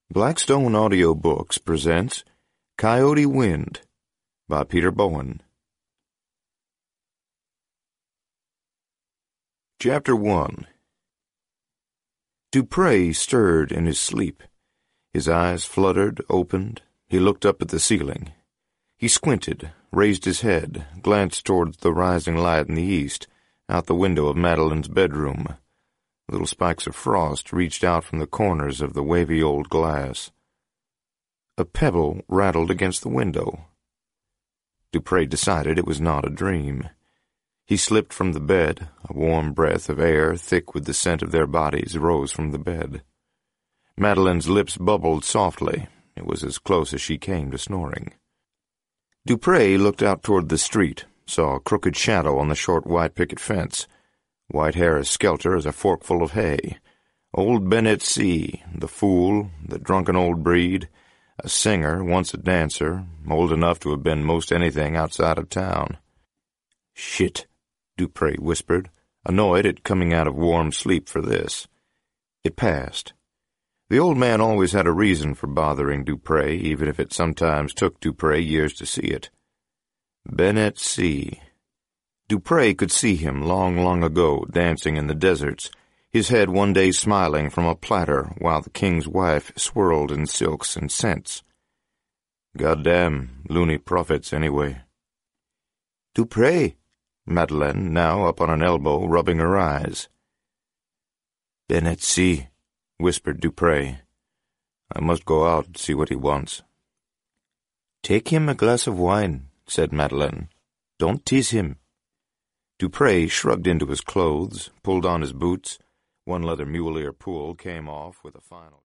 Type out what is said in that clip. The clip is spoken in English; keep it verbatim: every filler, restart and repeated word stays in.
Blackstone Audio Books presents Coyote Wind by Peter Bowen. Chapter one. Dupre stirred in his sleep. His eyes fluttered, opened. He looked up at the ceiling. He squinted, raised his head, glanced towards the rising light in the east, out the window of Madeline's bedroom. Little spikes of frost reached out from the corners of the wavy old glass. A pebble rattled against the window. Dupre decided it was not a dream. He slipped from the bed. A warm breath of air, thick with the scent of their bodies, rose from the bed. Madeline's lips bubbled softly. It was as close as she came to snoring. Dupre looked out toward the street, saw a crooked shadow on the short white picket fence. White hair as skelter as a forkful of hay. Old Bennett C., the fool, the drunken old breed, a singer, once a dancer, old enough to have been most anything outside of town. "Shit," Dupre whispered, annoyed at coming out of warm sleep for this. It passed. The old man always had a reason for bothering Dupre, even if it sometimes took Dupre years to see it. Bennett C. Dupre could see him long, long ago, dancing in the deserts, his head one day smiling from a platter while the king's wife swirled in silks and scents. Goddamn loony prophets, anyway. "Dupre," Madeleine, now up on an elbow, rubbing her eyes. "Bennett C.," whispered Dupre. "I must go out and see what he wants." "Take him a glass of wine," said Madeleine. "Don't tease him." Dupre shrugged into his clothes, pulled on his boots. One leather mule-ear pull came off with a final